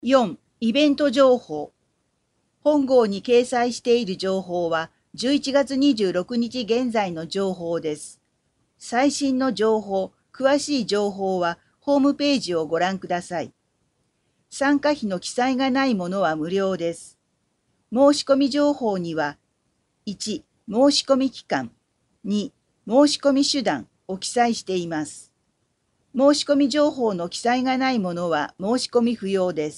4、イベント情報。本号に掲載している情報は11月26日現在の情報です。最新の情報、詳しい情報はホームページをご覧ください。参加費の記載がないものは無料です。申し込み情報には、1、申し込み期間、2、申し込み手段を記載しています。申し込み情報の記載がないものは申し込み不要です。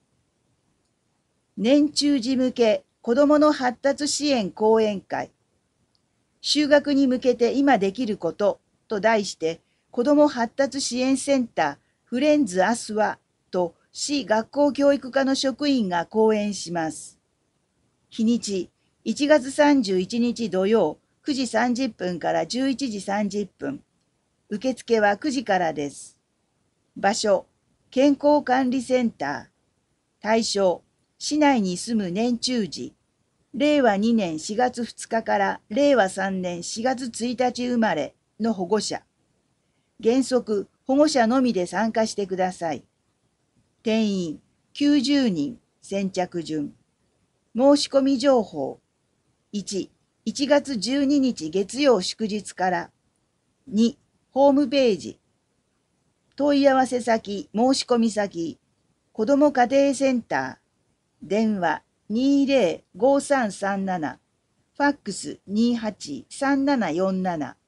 年中児向け子どもの発達支援講演会。就学に向けて今できることと題して、子ども発達支援センターフレンズアスワと市学校教育課の職員が講演します。日にち、1月31日土曜9時30分から11時30分。受付は9時からです。場所、健康管理センター。対象、市内に住む年中児。令和2年4月2日から令和3年4月1日生まれの保護者。原則、保護者のみで参加してください。定員90人、先着順。申し込み情報。1、1月12日月曜祝日から。2、ホームページ。問い合わせ先、申し込み先。子ども家庭センター。電話20-5337。ファックス28-3747。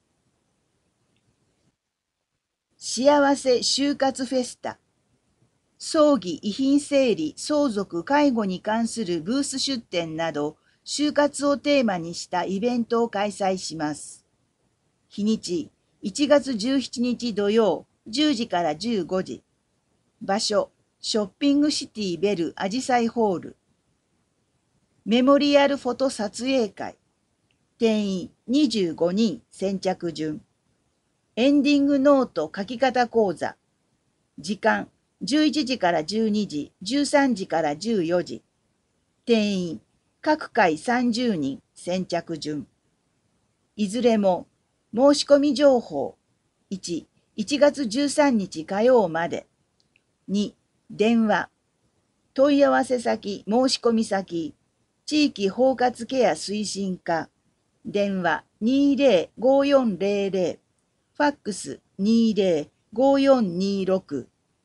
幸せ就活フェスタ。葬儀、遺品整理、相続、介護に関するブース出展など、就活をテーマにしたイベントを開催します。日にち、1月17日土曜、10時から15時。場所、ショッピングシティベルアジサイホール。メモリアルフォト撮影会。定員25人、先着順。エンディングノート書き方講座。時間、11時から12時、13時から14時。定員、各回30人、先着順。いずれも、申し込み情報。1、1月13日火曜まで。2、電話。問い合わせ先、申し込み先。地域包括ケア推進課。電話20-5400。ファックス20-5426。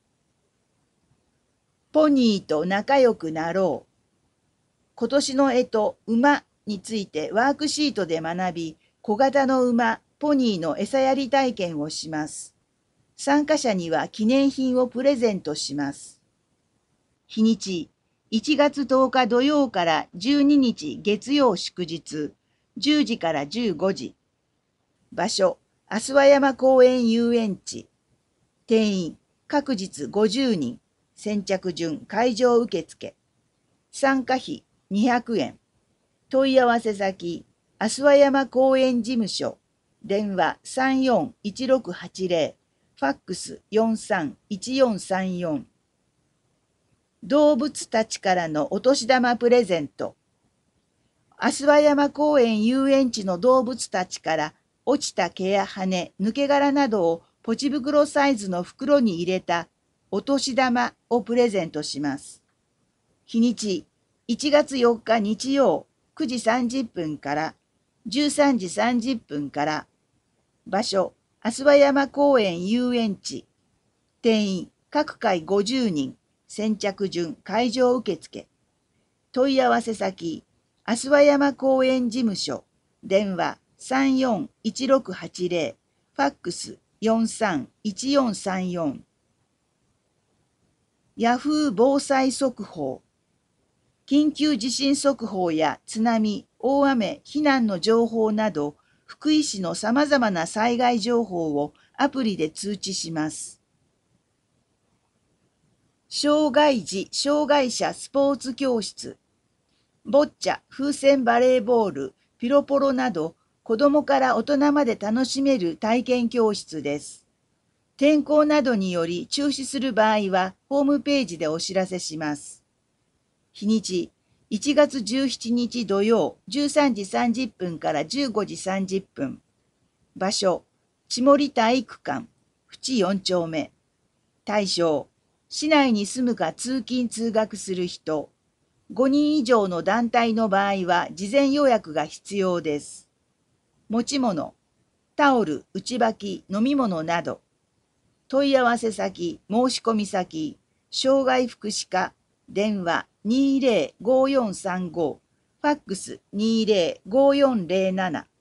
ポニーと仲良くなろう。今年の馬についてワークシートで学び、小型の馬、ポニーの餌やり体験をします。参加者には記念品をプレゼントします。日にち、1月10日土曜から12日月曜祝日、10時から15時。場所、阿諏訪山公園遊園地。定員、各日50人。先着順、会場受付。参加費200円。問い合わせ先、阿諏訪山公園事務所。電話34-1680。ファックス43-1434。動物たちからのお年玉プレゼント。阿諏訪山公園遊園地の動物たちから落ちた毛や羽、抜け殻などをポチ袋サイズの袋に入れたお年玉をプレゼントします。日にち、1月4日日曜9時30分から13時30分から。場所、阿諏訪山公園遊園地。定員、各回50人。先着順、会場受付。問い合わせ先、阿諏訪山公園事務所。電話34-1680。ファックス43-1434。ヤフー防災速報。緊急地震速報や津波、大雨、避難の情報など、福井市のさまざまな災害情報をアプリで通知します。障害児・障害者スポーツ教室。ボッチャ、風船バレーボール、ピロポロなど、子どもから大人まで楽しめる体験教室です。天候などにより中止する場合は、ホームページでお知らせします。日にち、1月17日土曜、13時30分から15時30分。場所、千森体育館、淵4丁目。対象、 市内に住むか通勤通学する人、5人以上の団体の場合は事前予約が必要です。持ち物、タオル、内履き、飲み物など。問い合わせ先、申し込み先、障害福祉課、電話205435、ファックス205407